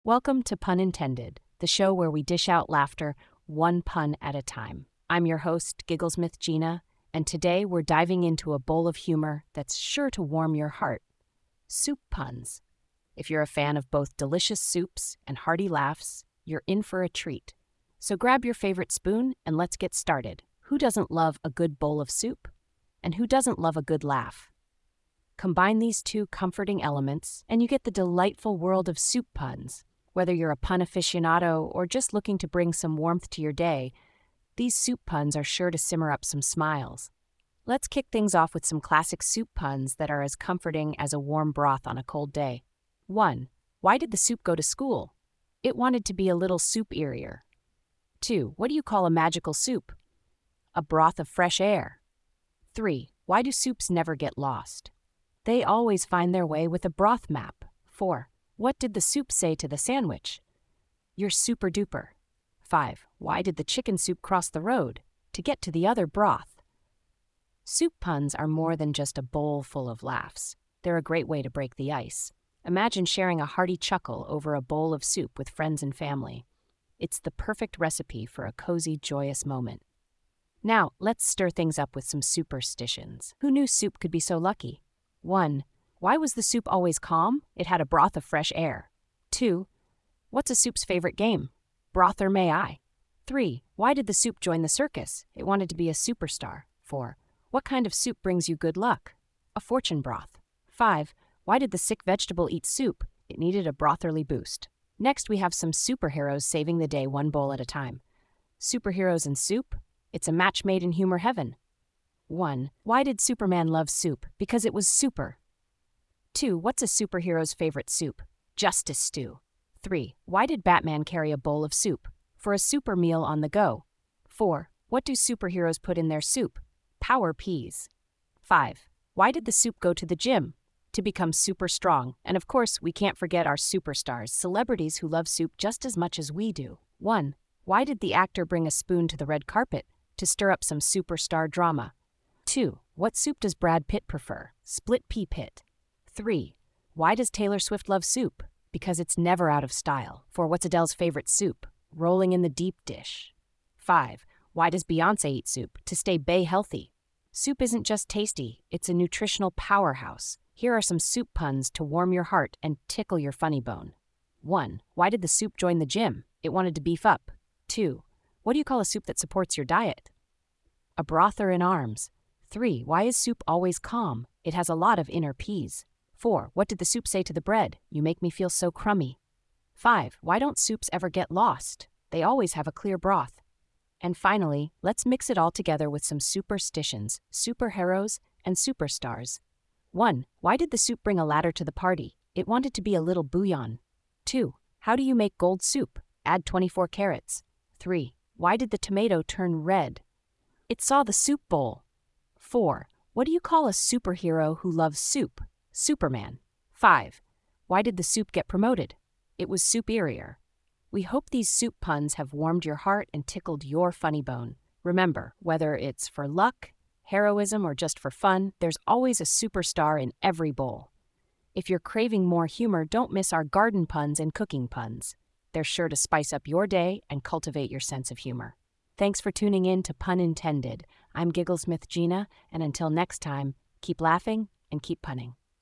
Welcome to Pun Intended, the show where we dish out laughter one pun at a time. I'm your host, Gigglesmith Gina, and today we're diving into a bowl of humor that's sure to warm your heart. Soup puns. If you're a fan of both delicious soups and hearty laughs, you're in for a treat. So grab your favorite spoon and let's get started. Who doesn't love a good bowl of soup? And who doesn't love a good laugh? Combine these two comforting elements, and you get the delightful world of soup puns. Whether you're a pun aficionado or just looking to bring some warmth to your day, these soup puns are sure to simmer up some smiles. Let's kick things off with some classic soup puns that are as comforting as a warm broth on a cold day. 1. Why did the soup go to school? It wanted to be a little soup-erier. 2. What do you call a magical soup? A broth of fresh air. 3. Why do soups never get lost? They always find their way with a broth map. 4. What did the soup say to the sandwich? You're super duper. 5. Why did the chicken soup cross the road? To get to the other broth. Soup puns are more than just a bowl full of laughs. They're a great way to break the ice. Imagine sharing a hearty chuckle over a bowl of soup with friends and family. It's the perfect recipe for a cozy, joyous moment. Now, let's stir things up with some superstitions. Who knew soup could be so lucky? 1. Why was the soup always calm? It had a broth of fresh air. 2. What's a soup's favorite game? Broth or may I? 3. Why did the soup join the circus? It wanted to be a superstar. 4. What kind of soup brings you good luck? A fortune broth. 5. Why did the sick vegetable eat soup? It needed a brotherly boost. Next, we have some superheroes saving the day one bowl at a time. Superheroes and soup? It's a match made in humor heaven. 1. Why did Superman love soup? Because it was super. 2. What's a superhero's favorite soup? Justice stew. 3. Why did Batman carry a bowl of soup? For a super meal on the go. 4. What do superheroes put in their soup? Power peas. 5. Why did the soup go to the gym? To become super strong. And of course, we can't forget our superstars, celebrities who love soup just as much as we do. 1. Why did the actor bring a spoon to the red carpet? To stir up some superstar drama. 2. What soup does Brad Pitt prefer? Split pea pit. 3. Why does Taylor Swift love soup? Because it's never out of style. 4. What's Adele's favorite soup? Rolling in the deep dish. 5. Why does Beyoncé eat soup? To stay bae healthy. Soup isn't just tasty, it's a nutritional powerhouse. Here are some soup puns to warm your heart and tickle your funny bone. 1. Why did the soup join the gym? It wanted to beef up. 2. What do you call a soup that supports your diet? A brother in arms. 3. Why is soup always calm? It has a lot of inner peas. 4. What did the soup say to the bread? You make me feel so crummy. 5. Why don't soups ever get lost? They always have a clear broth. And finally, let's mix it all together with some superstitions, superheroes, and superstars. 1. Why did the soup bring a ladder to the party? It wanted to be a little bouillon. 2. How do you make gold soup? Add 24 carrots. 3. Why did the tomato turn red? It saw the soup bowl. 4. What do you call a superhero who loves soup? Superman. 5. Why did the soup get promoted? It was superior. We hope these soup puns have warmed your heart and tickled your funny bone. Remember, whether it's for luck, heroism, or just for fun, there's always a superstar in every bowl. If you're craving more humor, don't miss our garden puns and cooking puns. They're sure to spice up your day and cultivate your sense of humor. Thanks for tuning in to Pun Intended. I'm Gigglesmith Gina, and until next time, keep laughing and keep punning.